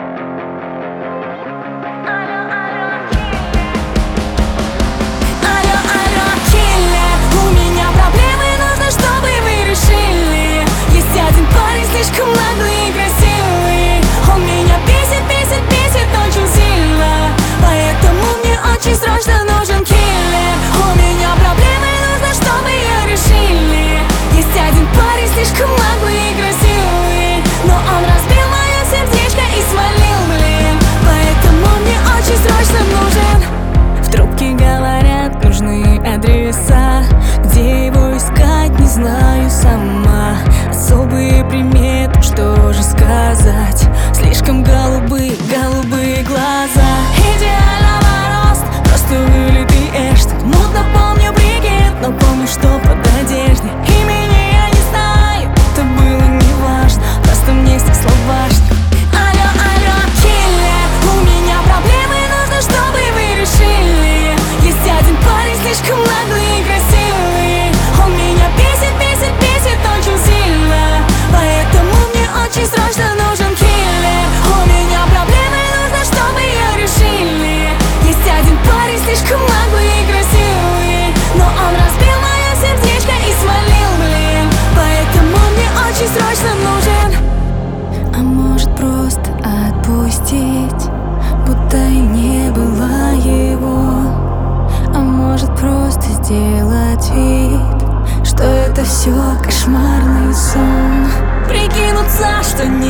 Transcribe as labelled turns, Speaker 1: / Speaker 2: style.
Speaker 1: Слишком наглый и красивый. Он меня бесит, бесит, бесит очень сильно. Поэтому мне очень срочно нужен киллер. У меня проблемы, нужно, чтобы ее решили. Есть один парень слишком наглый и красивый, но он разбил мое сердечко и свалил, блин. Поэтому мне очень срочно нужен. В трубке говорят, нужны адреса. Где его искать, не знаю сама. Особые приметы, что же сказать. Слишком голубые, голубые глаза. Идеального роста, просто вылитый Эштон. Мутно помню бригет, но помню, что под одеждой. Имени я не знаю, это было неважно. Просто мне стекло важно. Алло, алло, киллер, у меня проблемы, нужно, чтобы вы решили. Есть один парень слишком наглый и красивый. Он меня бесит, бесит, бесит очень сильно. Поэтому мне очень срочно нужен киллер. У меня проблемы, нужно, чтобы ее решили. Есть один парень слишком наглый и красивый, но он разбил мое сердечко и свалил, блин. Поэтому мне очень срочно нужен. А может просто отпустить, будто и не было его. А может просто сделать вид, что это все кошмарный сон. Прикинуться, что не